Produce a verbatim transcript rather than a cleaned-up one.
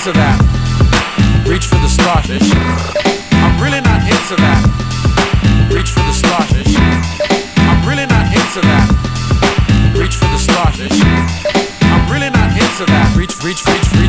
into that. Reach for the starfish. I'm really not into that. Reach for the starfish. I'm really not into that. Reach for the starfish. I'm really not into that. Reach, reach, reach, reach.